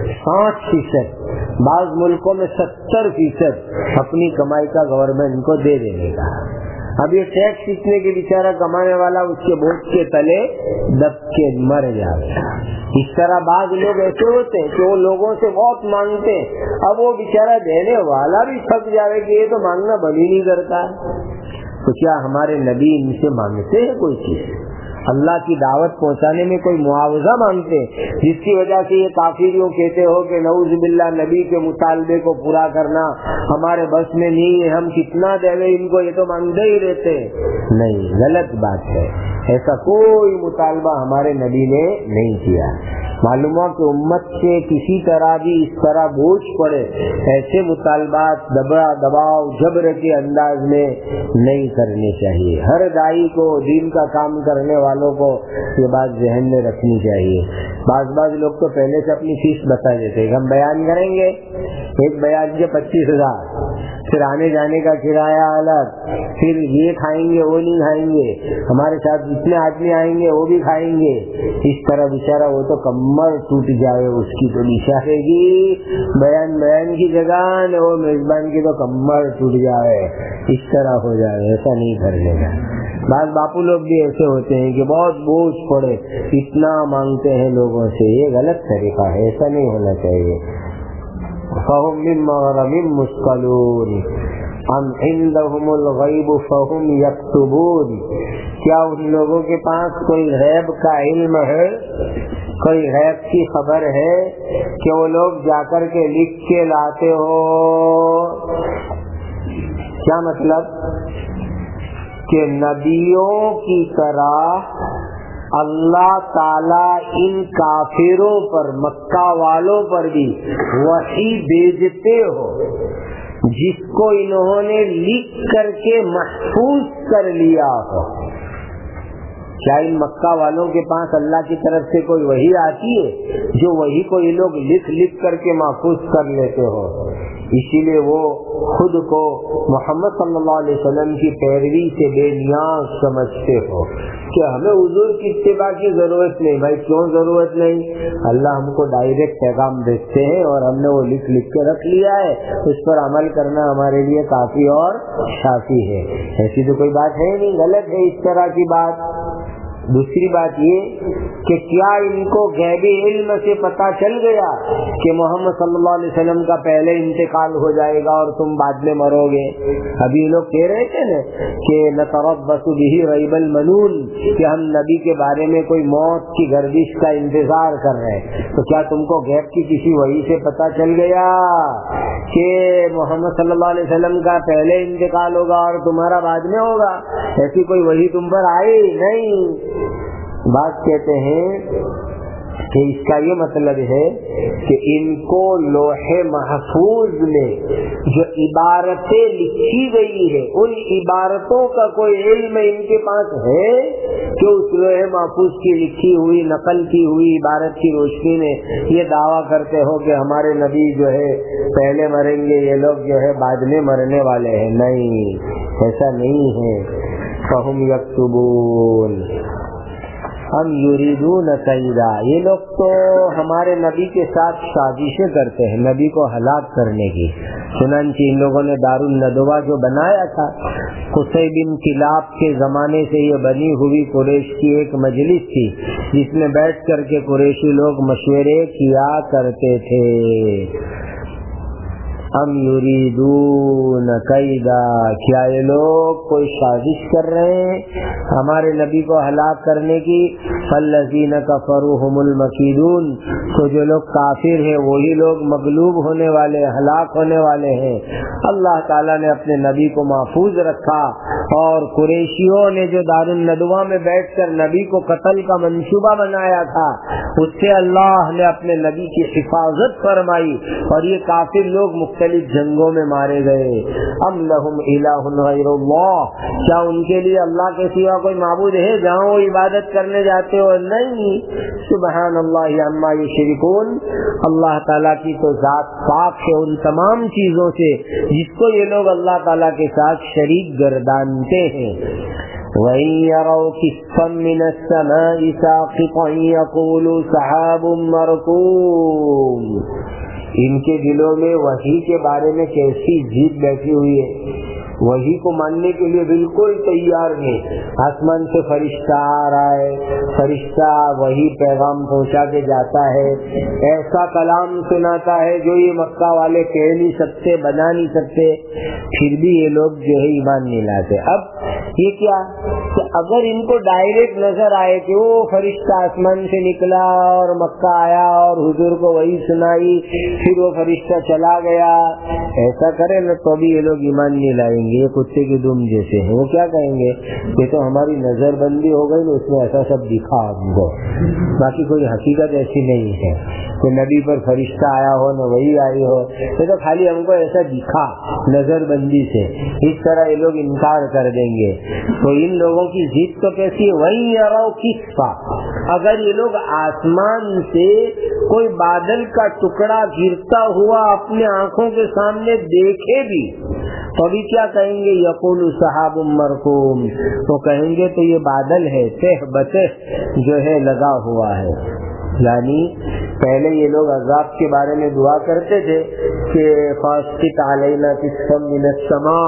Speaker 1: 60%، بعض ملکوں میں 70% اپنی کمائی کا گورنمنٹ کو دے دینے کا۔ اب یہ ٹیکس اتنے کے بیچارہ کمانے والا اس کے بوجھ کے تلے دب کے مر جائے گا۔ اس طرح بعض لوگ ایسے ہوتے ہیں کہ وہ لوگوں سے بہت مانگتے ہیں، اب وہ بیچارہ دینے والا بھی تھک جائے کہ یہ تو مانگنا بند ہی نہیں کرتا۔ تو کیا ہمارے نبی ان سے مانگتے ہیں کوئی چیز؟ اللہ کی دعوت پہنچانے میں کوئی معاوضہ مانگتے ہیں جس کی وجہ سے یہ کافر یوں کہتے ہو کہ نعوذ باللہ نبی کے مطالبے کو پورا کرنا ہمارے بس میں نہیں ہے، ہم کتنا دے گئے ان کو، یہ تو مانگتے ہی رہتے؟ نہیں، غلط بات ہے، ایسا کوئی مطالبہ ہمارے نبی نے نہیں کیا۔ معلوم ہوا کہ امت سے کسی طرح بھی اس طرح بوجھ پڑے ایسے مطالبات دباؤ جبر کے انداز میں نہیں کرنے چاہیے۔ ہر داعی کو، دین کا کام کرنے والوں کو یہ بات ذہن میں رکھنی چاہیے۔ بعض لوگ تو پہلے سے اپنی فیس بتا دیتے کہ ہم بیان کریں گے، ایک بیان کے 25,000، پھر آنے جانے کا کرایہ الگ، پھر یہ کھائیں گے وہ نہیں کھائیں گے، ہمارے ساتھ جتنے آدمی آئیں گے وہ بھی کھائیں گے۔ اس طرح بیچارہ وہ تو کمر ٹوٹ جائے اس کی، تو بیچارے کی بیان کی جگہ نہ وہ میزبان کی تو کمر ٹوٹ جائے، اس طرح ہو جائے، ایسا نہیں کرنے کا۔ بعض باپو لوگ بھی ایسے ہوتے ہیں کہ بہت بوجھ پڑے اتنا مانگتے ہیں لوگوں سے، یہ غلط طریقہ ہے، ایسا نہیں ہونا چاہیے۔ فَهُمْ مِنْ مَغْرَمٍ مُثْقَلُونَ أَمْ عِنْدَهُمُ الْغَيْبُ فَهُمْ يَكْتُبُونَ، کیا ان لوگوں کے پاس کوئی غیب کا علم ہے، کوئی غیب کی خبر ہے کہ وہ لوگ جا کر کے لکھ کے لاتے ہو؟ کیا مطلب کہ نبیوں کی طرح اللہ تعالی ان کافروں پر، مکہ والوں پر بھی وحی بھیجتے ہو جس کو انہوں نے لکھ کر کے محفوظ کر لیا ہو؟ کیا ان مکہ والوں کے پاس اللہ کی طرف سے کوئی وحی آتی ہے جو وحی کو یہ لوگ لکھ کر کے محفوظ کر لیتے ہو؟ اسی لیے وہ خود کو محمد صلی اللہ علیہ وسلم کی پیروی سے بے نیاز سمجھتے ہو کہ ہمیں حضور کی اتباع کی ضرورت نہیں۔ بھائی کیوں ضرورت نہیں؟ اللہ ہم کو ڈائریکٹ پیغام بھیجتے ہیں اور ہم نے وہ لکھ کے رکھ لیا ہے، اس پر عمل کرنا ہمارے لیے کافی اور شافی ہے۔ ایسی تو کوئی بات ہے نہیں، غلط ہے اس طرح کی بات۔ دوسری بات یہ کہ کیا ان کو غیبی علم سے پتا چل گیا کہ محمد صلی اللہ علیہ وسلم کا پہلے انتقال ہو جائے گا اور تم بعد میں مرو گے؟ ابھی لوگ کہہ رہے تھے نا کہ نتربص به ریب المنون، کہ ہم نبی کے بارے میں کوئی موت کی گردش کا انتظار کر رہے ہیں۔ تو کیا تم کو غیب کی کسی وحی سے پتا چل گیا کہ محمد صلی اللہ علیہ وسلم کا پہلے انتقال ہوگا اور تمہارا بعد میں ہوگا؟ ایسی کوئی وحی تم پر آئی نہیں۔ بات کہتے ہیں کہ اس کا یہ مطلب ہے کہ ان کو لوح محفوظ میں جو عبارتیں لکھی گئی ہے ان عبارتوں کا کوئی علم ان کے پاس ہے کہ اس لوح محفوظ کی لکھی ہوئی، نقل کی ہوئی عبارت کی روشنی میں یہ دعویٰ کرتے ہو کہ ہمارے نبی جو ہے پہلے مریں گے، یہ لوگ جو ہے بعد میں مرنے والے ہیں؟ نہیں، ایسا نہیں ہے۔ فَهُمْ يَكْتُبُونَ ہم یریدون کیدا، یہ لوگ تو ہمارے نبی کے ساتھ سازشیں کرتے ہیں نبی کو ہلاک کرنے کی. چنانچہ ان لوگوں نے دار الندوہ جو بنایا تھا، قصی بن کلاب کے زمانے سے یہ بنی ہوئی قریش کی ایک مجلس تھی جس میں بیٹھ کر کے قریشی لوگ مشورے کیا کرتے تھے. ہم یریدون کیدا، کیا یہ لوگ کوئی سازش کر رہے ہیں ہمارے نبی کو ہلاک کرنے کی؟ فالذین کفروا هم المکیدون، تو جو لوگ کافر ہیں وہی لوگ مغلوب ہونے والے، ہلاک ہونے والے ہیں. اللہ تعالیٰ نے اپنے نبی کو محفوظ رکھا، اور قریشیوں نے جو دار الندوہ میں بیٹھ کر نبی کو قتل کا منصوبہ بنایا تھا، اس سے اللہ نے اپنے نبی کی حفاظت فرمائی، اور یہ کافر لوگ مختلف جنگوں میں مارے گئے. ام لہم الہ غیر اللہ، کیا ان کے لیے اللہ کے سوا کوئی معبود ہے جہاں وہ عبادت کرنے جاتے ہو؟ نہیں. سبحان اللہ عما یشرکون، اللہ تعالیٰ کی تو ذات پاک ہے ان تمام چیزوں سے جس کو یہ لوگ اللہ تعالیٰ کے ساتھ شریک گردانتے ہیں. وَإِن يَرَوْا كِسْفًا مِّنَ السَّمَاءِ سَاقِطًا يَقُولُوا سَحَابٌ مَّرْكُومٌ، ان کے دلوں میں وحی کے بارے میں کیسی ضد بیٹھی ہوئی ہے، وحی کو ماننے کے لیے بالکل تیار نہیں. آسمان سے فرشتہ آ رہا ہے، فرشتہ وہی پیغام پہنچا کے جاتا ہے، ایسا کلام سناتا ہے جو یہ مکہ والے کہہ نہیں سکتے، بنا نہیں سکتے، پھر بھی یہ لوگ جو ہے ایمان نہیں لاتے. اب یہ کیا کہ اگر ان کو ڈائریکٹ نظر آئے کہ وہ فرشتہ آسمان سے نکلا اور مکہ آیا اور حضور کو وہی سنائی، پھر وہ فرشتہ چلا گیا، ایسا کرے نا تو بھی یہ لوگ ایمان نہیں لائیں گے. یہ کتے کی دم جیسے ہیں. وہ کیا کہیں گے؟ یہ تو ہماری نظر بندی ہو گئی نا، اس میں ایسا سب دکھا ہم کو، باقی کوئی حقیقت ایسی نہیں ہے کہ نبی پر فرشتہ آیا ہو نہ وہی آئی ہو، یہ تو خالی ہم کو ایسا دکھا نظر بندی سے. اس طرح یہ لوگ انکار کر دیں گے. تو ان لوگوں کی ضد تو کیسی ہے؟ وہی یراؤ کسفا، اگر یہ لوگ آسمان سے کوئی بادل کا ٹکڑا گرتا ہوا اپنے آنکھوں کے سامنے دیکھے بھی تو ابھی کیا کہیں گے؟ یقول سحاب مرکوم، تو کہیں گے تو یہ بادل ہے تہ بتہ جو ہے لگا ہوا ہے. یعنی پہلے یہ لوگ عذاب کے بارے میں دعا کرتے تھے کہ فاسقط علینا کسفا من السماء،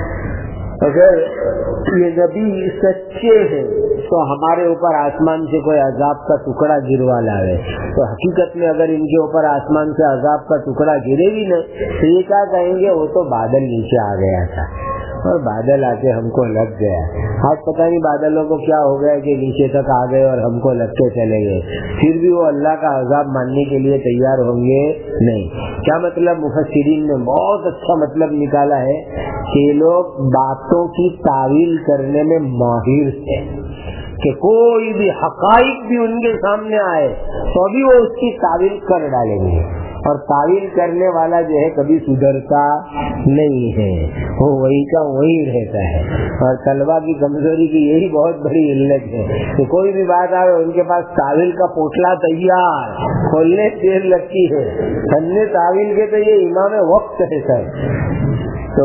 Speaker 1: اگر یہ نبی سچے ہیں تو ہمارے اوپر آسمان سے کوئی عذاب کا ٹکڑا گروا لاوے. تو حقیقت میں اگر ان کے اوپر آسمان سے عذاب کا ٹکڑا گرے بھی نہیں تو یہ کیا کہیں گے؟ وہ تو بادل نیچے آ گیا تھا اور بادل آ کے ہم کو لگ گیا. آج پتہ نہیں بادلوں کو کیا ہو گیا کہ نیچے تک آ گئے اور ہم کو لگ کے چلے گئے. پھر بھی وہ اللہ کا عذاب ماننے کے لیے تیار ہوں گے نہیں. کیا مطلب؟ مفسرین نے بہت اچھا مطلب نکالا ہے کہ یہ لوگ باتوں کی تعویل کرنے میں ماہر ہیں، کہ کوئی بھی حقائق بھی ان کے سامنے آئے تو بھی وہ اس کی تعویل کر ڈالیں گے. اور تعویل کرنے والا جو ہے کبھی سدھرتا نہیں ہے، وہ وہی کا وہی رہتا ہے. اور طلبا کی کمزوری کی یہی بہت بڑی علت ہے کہ کوئی بھی بات آئے ان کے پاس تعویل کا پوٹلا تیار، کھولنے دیر لگتی ہے. فن تعویل کے تو یہ امام وقت ہے سر. تو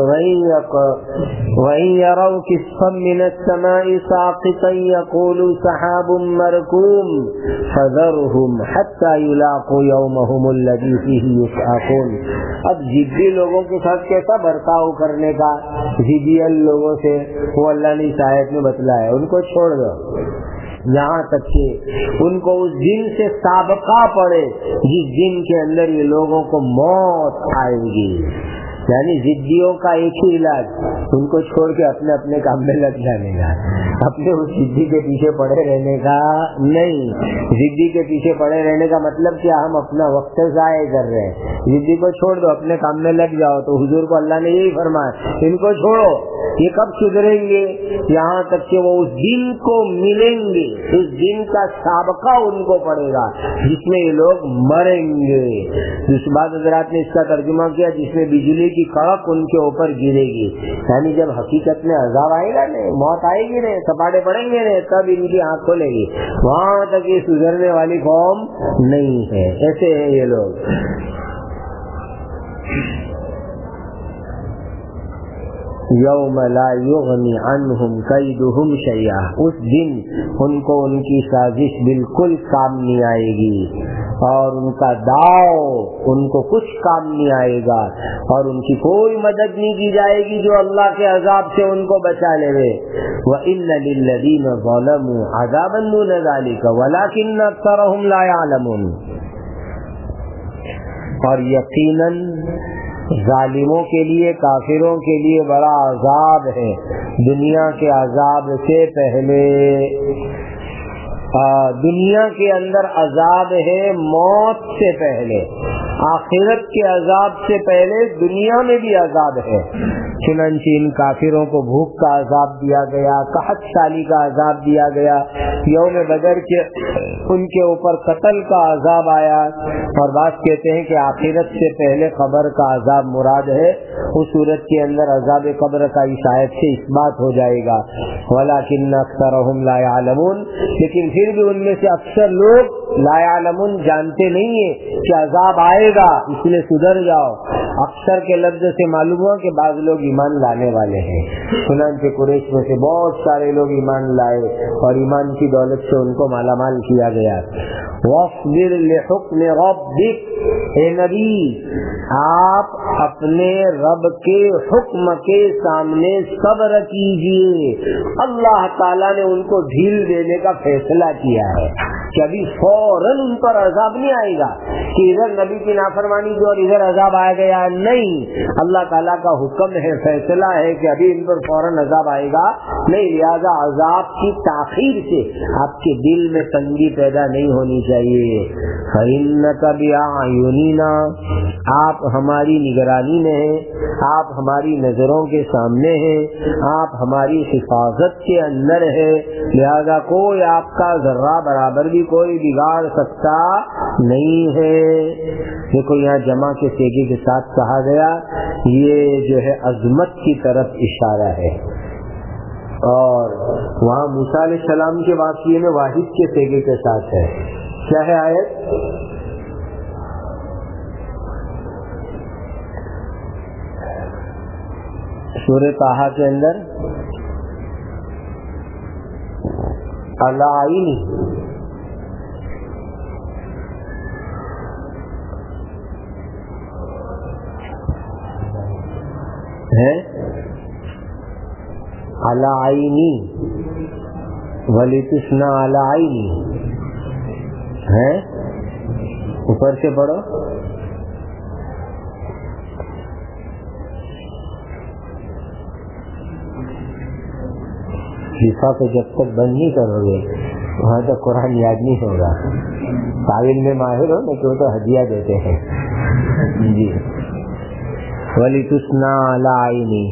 Speaker 1: وَإِن يَرَوْا كِسْفًا مِّنَ السَّمَاءِ سَاقِطًا يَقُولُوا سَحَابٌ مَّرْكُومٌ فَذَرْهُمْ حَتَّى يُلَاقُوا يَوْمَهُمُ الَّذِي فِيهِ يُسْعَقُونَ. اب ضدی لوگوں کے ساتھ کیسا برتاؤ کرنے کا، ضدیل لوگوں سے وہ اللہ نے اس آیت میں بتلایا. ان کو چھوڑ دو یہاں تک کہ ان کو اس دن سے سابقہ پڑے جس دن کے اندر یہ لوگوں کو موت آئے گی. یعنی ضدیوں کا ایک ہی علاج، ان کو چھوڑ کے اپنے اپنے کام میں لگ جانے کا، اپنے اس ضدی کے پیچھے پڑے رہنے کا نہیں. ضدی کے پیچھے پڑے رہنے کا مطلب کیا؟ ہم اپنا وقت ضائع کر رہے ہیں. ضدی کو چھوڑ دو، اپنے کام میں لگ جاؤ. تو حضور کو اللہ نے یہی فرمایا، ان کو چھوڑو. یہ کب سدھریں گے؟ یہاں تک کہ وہ اس دن کو ملیں گے، اس دن کا سابقہ ان کو پڑے گا جس میں یہ لوگ مریں گے. اس بعد حضرات نے اس کا ترجمہ کیا جس میں بجلی کی کڑک ان کے اوپر گرے گی. یعنی جب حقیقت میں عذاب آئے گا نہیں، موت آئے گی نہیں، سپاٹے پڑیں گے نہیں، تب ان کی آنکھ کھولے گی. وہاں تک یہ سدھرنے والی قوم نہیں ہے. ایسے ہیں یہ لوگ. یوم لا یغنی عنہم کیدہم شیئا، اس دن ان کو ان کی سازش بالکل کام نہیں آئے گی، اور ان کا داؤ ان کو کچھ کام نہیں آئے گا، اور ان کی کوئی مدد نہیں کی جائے گی جو اللہ کے عذاب سے ان کو بچا لے۔ وَإِنَّ لِلَّذِينَ ظَلَمُوا عَذَابًا دُونَ ذَلِكَ وَلَكِنَّ أَكْثَرَهُمْ لَا يَعْلَمُونَ، اور یقیناً ظالموں کے لیے، کافروں کے لیے بڑا عذاب ہے دنیا کے عذاب سے پہلے۔ دنیا کے اندر عذاب ہے موت سے پہلے، آخرت کے عذاب سے پہلے دنیا میں بھی عذاب ہے۔ چنانچہ ان کافروں کو بھوک کا عذاب دیا گیا، قحط سالی کا عذاب دیا گیا، یوم بدر کے ان کے اوپر قتل کا عذاب آیا، اور بعض کہتے ہیں کہ آخرت سے پہلے قبر کا عذاب مراد ہے۔ اس صورت کے اندر عذاب قبر کا شاید سے اس بات ہو جائے گا، وَلَكِنَّ أَكْثَرَهُمْ لَا يَعْلَمُونَ، لیکن پھر بھی ان میں سے اکثر لوگ لا يعلمون جانتے نہیں ہیں کہ عذاب آئے گا، اس لیے سدھر جاؤ۔ اکثر کے لفظ سے معلوم ہوا کہ بعض لوگ ایمان لانے والے ہیں، چنانچہ قریش میں سے بہت سارے لوگ ایمان لائے اور ایمان کی دولت سے ان کو مالا مال کیا گیا۔ وَاصْبِرْ لِحُكْمِ رَبِّكَ، اے نبی آپ اپنے رب کے حکم کے سامنے صبر کیجیے۔ اللہ تعالیٰ نے ان کو ڈھیل دینے کا فیصلہ کیا ہے کہ ابھی فوراً ان پر عذاب نہیں آئے گا کہ ادھر نبی کی نافرمانی جو اور ادھر عذاب آیا گیا، نہیں، اللہ تعالیٰ کا حکم ہے، فیصلہ ہے کہ ابھی ان پر فوراً عذاب آئے گا نہیں، لہذا عذاب کی تاخیر سے آپ کے دل میں تنگی پیدا نہیں ہونی چاہیے۔ فَإِنَّكَ بِأَعْيُنِنَا، آپ ہماری نگرانی میں ہیں، آپ ہماری نظروں کے سامنے ہیں، آپ ہماری حفاظت کے اندر ہے، لہذا کوئی آپ کا ذرہ برابر بھی کوئی بگاڑ سکتا نہیں ہے۔ دیکھو یہاں جمع کے سیگے کے ساتھ کہا گیا، یہ جو ہے عظمت کی طرف اشارہ ہے، اور وہاں موسیٰ علیہ السلام کے واقعے میں واحد کے سیگے کے ساتھ ہے۔ کیا ہے آیت؟ سورہ طٰہٰ کے اندر علائنی ہے، علائنی وَلِتُسْنَى عَلَى عَيْنِي ہے، اوپر سے پڑھو۔ شفا کو جب تک بند نہیں کرو گے وہاں تک قرآن یاد نہیں ہوگا۔ تعویل میں ماہر ہو نا کہ وہ تو ہدیہ دیتے ہیں جی۔ وَلِتُسْنَى عَلَى عَيْنِي،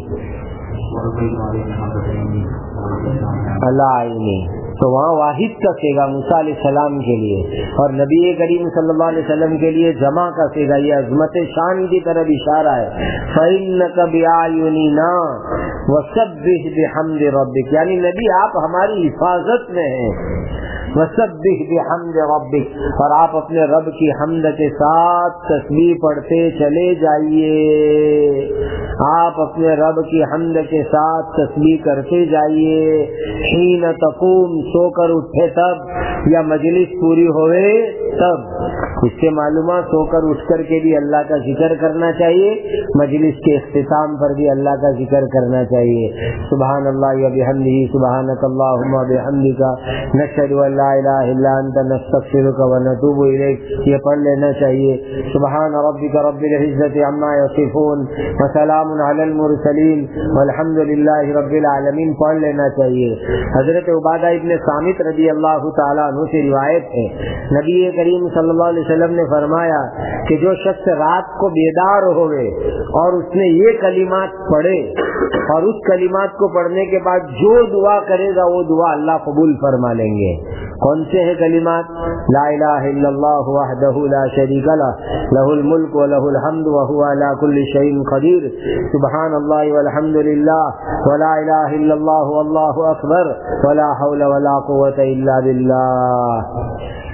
Speaker 1: عَلَى عَيْنِي، تو وہاں واحد کا سیگا موسیٰ علیہ السلام کے لیے، اور نبی کریم صلی اللہ علیہ وسلم کے لیے جمع کا سیگا، یہ عظمت شان کی طرف اشارہ ہے۔ فَإِنَّكَ بِأَعْيُنِنَا وَسَبِّحْ بِحَمْدِ رَبِّكَ، یعنی نبی آپ ہماری حفاظت میں ہیں۔ وَسَبِّحْ بِحَمْدِ رَبِّكَ، اور آپ اپنے رب کی حمد کے ساتھ تسبیح پڑھتے چلے جائیے، آپ اپنے رب کی حمد کے ساتھ تسبیح کرتے جائیے۔ حین تقوم، سو کر اٹھے تب، یا مجلس پوری ہوئے تب، اس سے معلومات سو کر اٹھ کر کے بھی اللہ کا ذکر کرنا چاہیے، مجلس کے اختتام پر بھی اللہ کا ذکر کرنا چاہیے۔ سبحان اللہ وبحمدہ، سبحانک اللہم وبحمدک، نشہد ان لا الہ الا انت، نستغفرک ونتوب الیک، یہ پڑھ لینا چاہیے۔ سبحان ربک رب العزۃ عما یصفون وسلام علی المرسلین والحمد للہ رب العالمین پڑھ لینا چاہیے۔ حضرت عبادہ ابن صامت رضی اللہ تعالیٰ عنہ سے روایت ہے، نبی کریم صلی اللہ علیہ وسلم نے فرمایا کہ جو شخص رات کو بیدار ہوئے اور اس نے یہ کلمات پڑھے، اور اس کلمات کو پڑھنے کے بعد جو دعا کرے گا وہ دعا اللہ قبول فرما لیں گے۔ کون سے ہیں کلمات؟ لا الہ الا اللہ وحدہ لا شریک لہ، لہ الملک ولہ الحمد وہو علی کل شیء قدیر، سبحان اللہ والحمد للہ ولا الہ الا اللہ واللہ اکبر ولا حول ولا قوة الا باللہ۔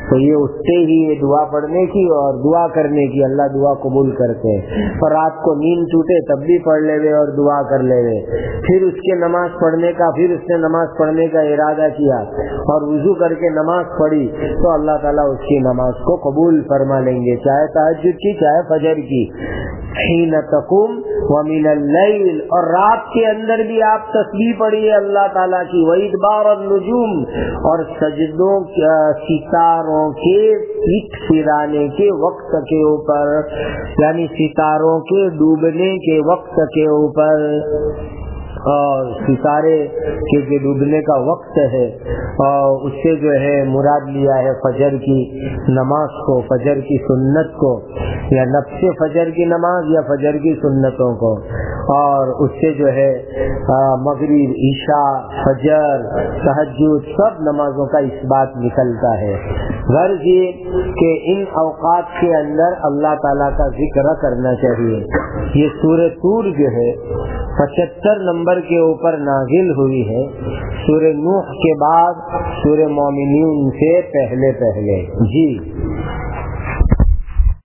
Speaker 1: تو یہ اٹھتے ہی یہ دعا پڑھنے کی اور دعا کرنے کی، اللہ دعا قبول کرتے ہیں. اور رات کو نیند ٹوٹے تب بھی پڑھ لے وے اور دعا کر لے وے. پھر اس کے نماز پڑھنے کا، پھر اس نے نماز پڑھنے کا ارادہ کیا اور وضو کر کے نماز پڑھی تو اللہ تعالیٰ اس کی نماز کو قبول فرما لیں گے، چاہے تہجد کی چاہے فجر کی. حین تقوم ومن اللیل، اور رات کے اندر بھی آپ تسبیح پڑھیے اللہ تعالیٰ کی. وادبار النجوم، اور سجدوں ستاروں کے پیٹ پھرانے کے وقت کے اوپر، یعنی ستاروں کے ڈوبنے کے وقت کے اوپر. اور ستارے کے ڈوبنے کا وقت ہے اور اس سے جو ہے مراد لیا ہے فجر کی نماز کو، فجر کی سنت کو، یا نفس فجر کی نماز یا فجر کی سنتوں کو. اور اس سے جو ہے مغرب، عشاء، فجر، تہجد سب نمازوں کا اثبات نکلتا ہے. غرض یہ کہ ان اوقات کے اندر اللہ تعالیٰ کا ذکر کرنا چاہیے. یہ سورہ طور جو ہے 75 نمبر کے اوپر نازل ہوئی ہے، سورہ نوح کے بعد، سورہ مومنین سے پہلے. جی